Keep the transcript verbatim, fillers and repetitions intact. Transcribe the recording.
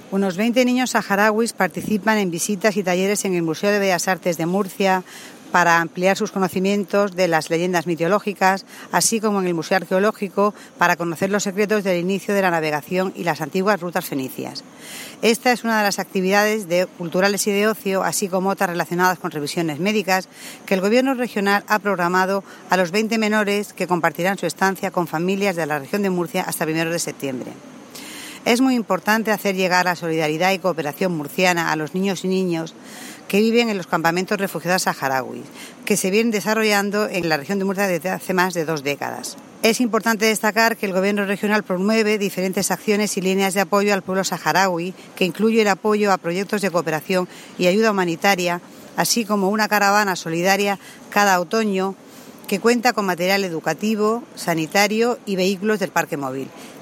Unos veinte niños saharauis participan en visitas y talleres en el Museo de Bellas Artes de Murcia para ampliar sus conocimientos de las leyendas mitológicas, así como en el Museo Arqueológico para conocer los secretos del inicio de la navegación y las antiguas rutas fenicias. Esta es una de las actividades de, culturales y de ocio, así como otras relacionadas con revisiones médicas, que el Gobierno regional ha programado a los veinte menores que compartirán su estancia con familias de la región de Murcia hasta primeros de septiembre. Es muy importante hacer llegar la solidaridad y cooperación murciana a los niños y niñas que viven en los campamentos refugiados saharauis, que se vienen desarrollando en la región de Murcia desde hace más de dos décadas. Es importante destacar que el Gobierno regional promueve diferentes acciones y líneas de apoyo al pueblo saharaui, que incluye el apoyo a proyectos de cooperación y ayuda humanitaria, así como una caravana solidaria cada otoño que cuenta con material educativo, sanitario y vehículos del parque móvil.